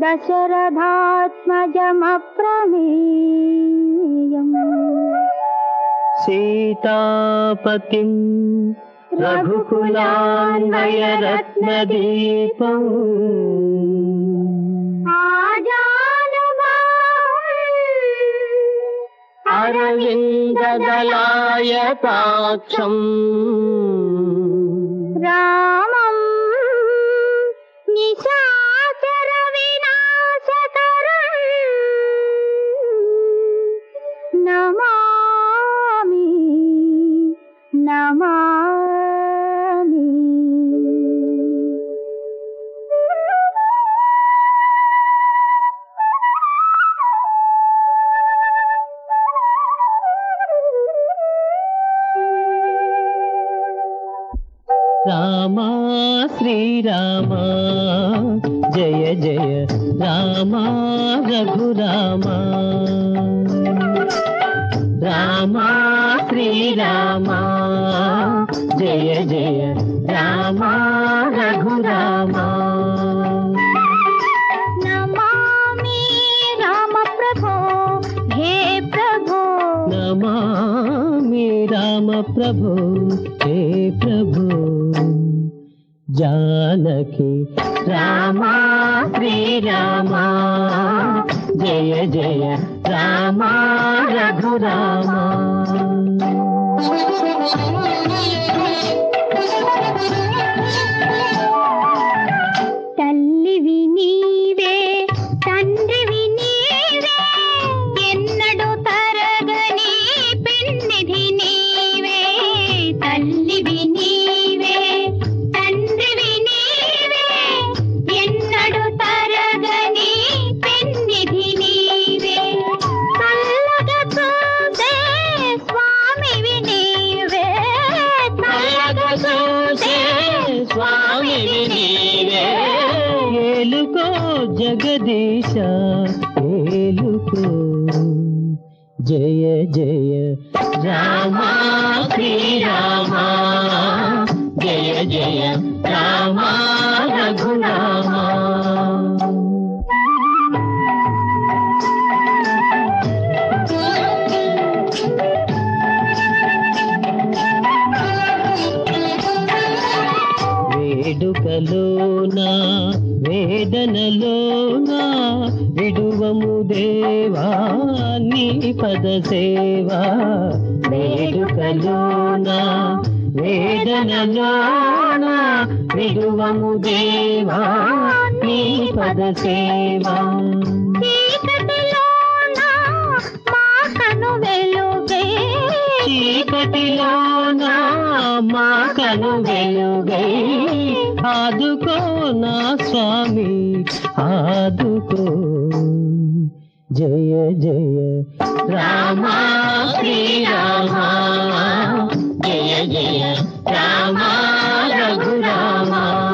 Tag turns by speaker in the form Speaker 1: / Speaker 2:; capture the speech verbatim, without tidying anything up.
Speaker 1: दशरथात्मजमप्रमेयम्
Speaker 2: सीतापतिं रघुकुलान्वयरत्नदीपम् अरविन्ददलायताक्षम्
Speaker 1: रामं निशाचर विनाशकरम् नमामि नमामि।
Speaker 2: रामा श्रीरामा जय जय रामा रघुरामा रामा श्रीरामा जय जय रामा रघुरामा
Speaker 1: नमामि राम प्रभो हे प्रभो
Speaker 2: नमामि राम प्रभो हे प्रभो जानकी रामा श्रीरामा जय जय रामा रघुरामा।
Speaker 1: తల్లివి నీవే తండ్రివి నీవే ఎన్నడూ తరగని పెన్నిధి నీవే తల్లివి నీవే తండ్రివి నీవే ఎన్నడూ తరగని పెన్నిధి నీవే చల్లగా చూసే స్వామివి నీవే
Speaker 2: చల్లగా చూసే స్వామివి నీవే ఏలుకో జగదీశ ఏలుకో జయ జయ రామా శ్రీరామా జయ జయ రామా రఘురామా। వేడుకలోనా వేదనలోనా విడువము దేవా నీ పద సేవా వేడుకలోనా వేదనలోనా విడువము దేవా నీ పద సేవా చీకటిలోనా మా కను వెలుగై ఆదుకో నా స్వామి ఆదుకో జయ జయ రామా శ్రీరామా జయ జయ రామా రఘురామా।